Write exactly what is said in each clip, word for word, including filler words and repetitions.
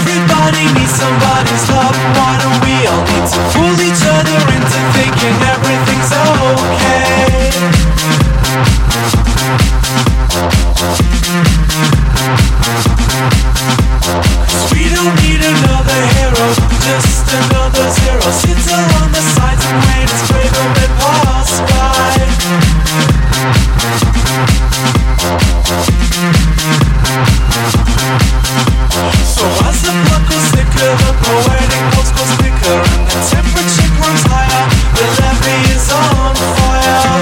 Everybody needs somebody's love. Why don't we all need to fool each other into thinking everything's okay? Cause we don't need another hero, just another zero. Sit on the sides and wait as brave and they pass by. So as the blood goes thicker, the poetic notes goes quicker, and the temperature runs higher, the levee is on fire.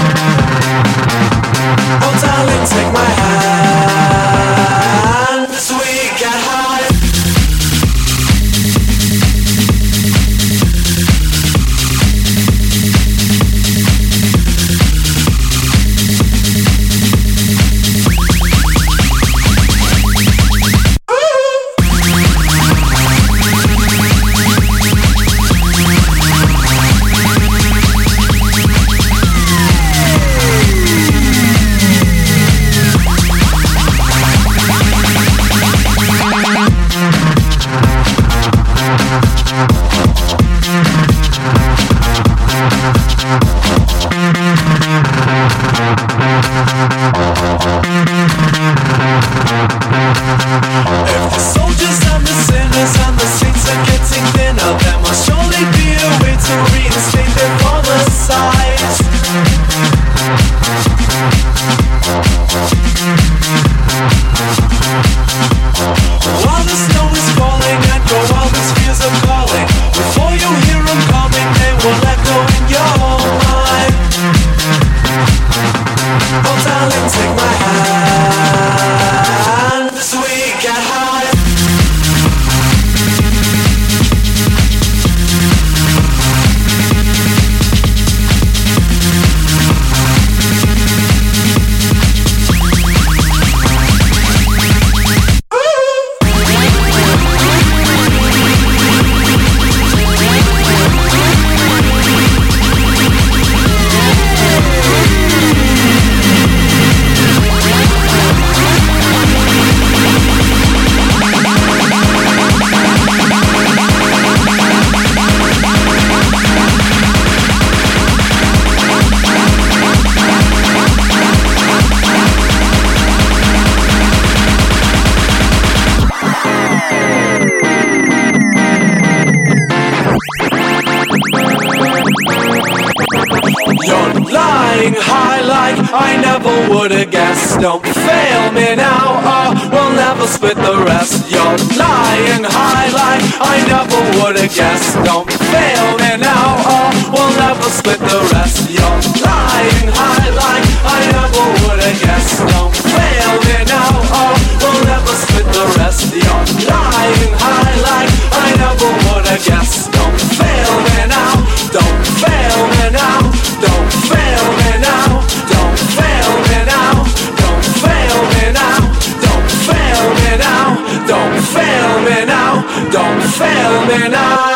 Oh darling, take my hand as we get high. Don't fail me now, or we'll never split the rest. You're lying high like I never would have guessed. Don't fail me now, or we'll never split the rest. You're lying high like I never would have guessed. Don't fail me now, or we'll never split the rest. You're lying high like I never would have guessed. Don't fail me now, don't fail me now, don't fail me now, don't fail me now. Don't fail me now, don't fail me now.